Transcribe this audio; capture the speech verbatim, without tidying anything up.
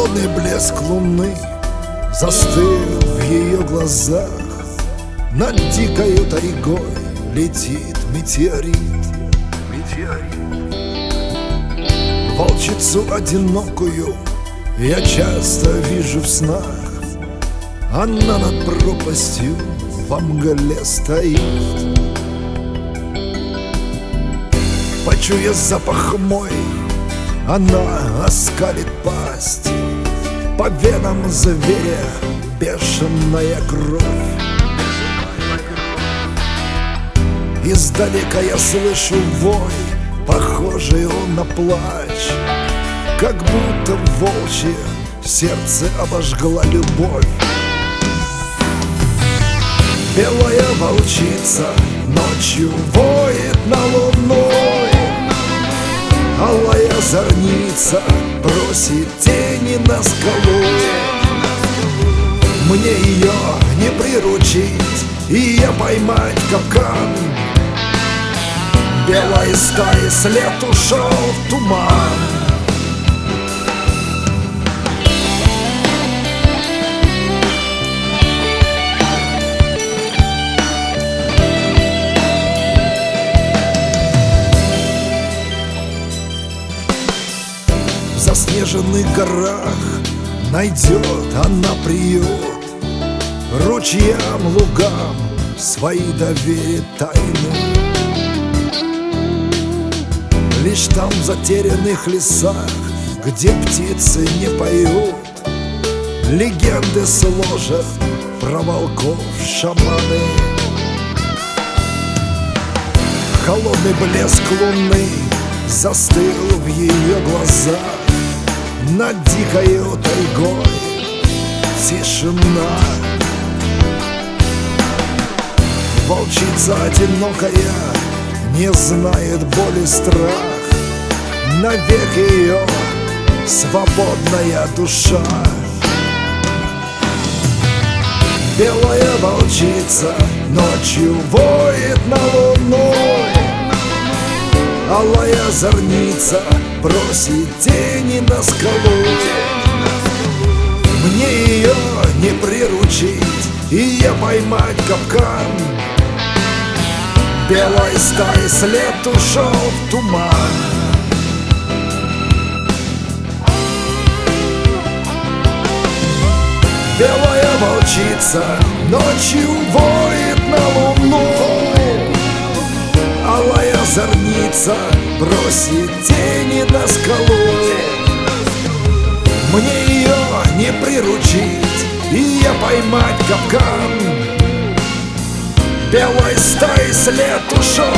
Холодный блеск луны застыл в ее глазах. Над дикою тайгой летит метеорит. Волчицу одинокую я часто вижу в снах. Она над пропастью во мгле стоит. Почуя запах мой, она оскалит пасть. По венам зверя бешеная кровь. Издалека я слышу вой, похожий он на плач. Как будто волчье сердце обожгла любовь. Белая волчица ночью воет на луну. Алая зорница бросит тени на скалу. Мне ее не приручить, и я поймать капкан. Белой стаи след ушел в туман. В заснеженных горах найдет она приют. Ручьям, лугам свои доверит тайны. Лишь там, в затерянных лесах, где птицы не поют, легенды сложат про волков шаманы. Холодный блеск луны застыл в ее глазах. Над дикою тайгой тишина. Волчица одинокая не знает боли, страх. Навек ее свободная душа. Белая волчица ночью воет на луну. Алая зорница бросит тени на скалу. Мне ее не приручить, и я поймать капкан. Белой стаи след ушел в туман. Белая волчица ночью воет на луну. Алая зорница бросит тени на скалу. Мне ее не приручить, и я поймать капкан. Белой стаи след ушел